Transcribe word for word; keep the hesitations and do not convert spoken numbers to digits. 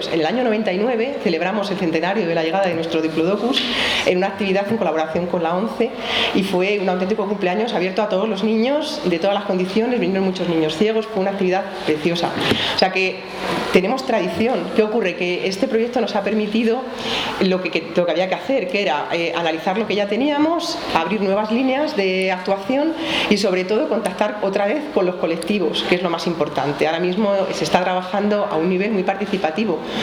proyectos. En el año noventa y nueve celebramos el centenario de la llegada de nuestro Diplodocus en una actividad en colaboración con la ONCE y fue un auténtico cumpleaños abierto a todos los niños de todas las condiciones, vinieron muchos niños ciegos, fue una actividad preciosa. O sea que tenemos tradición. ¿Qué ocurre? Que este proyecto nos ha permitido lo que, que, lo que había que hacer, que era eh, analizar lo que ya teníamos, abrir nuevas líneas de actuación y sobre todo contactar otra vez con los colectivos, que es lo más importante. Ahora mismo se está trabajando a un nivel muy participativo,